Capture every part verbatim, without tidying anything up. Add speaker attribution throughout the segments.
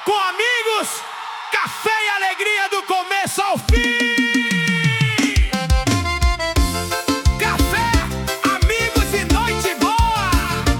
Speaker 1: com amigos, café e alegria do começo ao fim. Café, amigos e noite boa.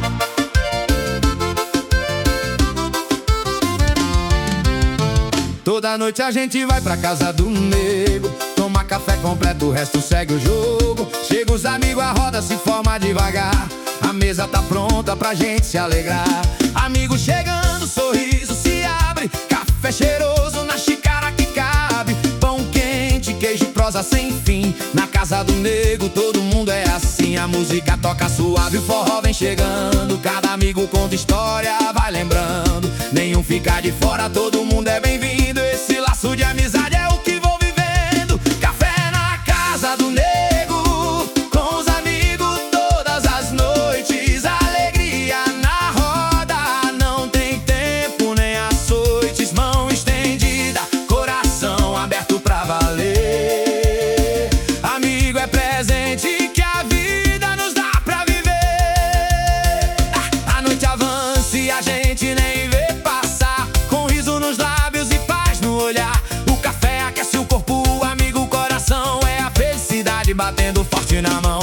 Speaker 2: Toda noite a gente vai pra casa do nego, toma café completo, o resto segue o jogo. Chega os amigos, a roda se forma devagar, a mesa tá pronta pra gente se alegrar. Amigos chegando, sorriso se abre, café cheiroso na xícara que cabe, pão quente, queijo e prosa sem fim. Na casa do nego todo mundo é assim, a música toca suave, o forró vem chegando. Cada amigo conta história, vai lembrando, nenhum fica de fora, todo mundo é bem-vindo. Esse laço de amizade é o que vou vivendo. Café na casa do nego, com os amigos todas as noites, alegria na roda, não tem tempo nem açoites, mão estendida, coração aberto pra valer. Amigo é presente que a vida nos dá pra viver. A noite avança e a gente nem vê passar, com riso nos lábios e paz no olhar. O café aquece o corpo, o amigo, o coração, é a felicidade batendo forte na mão.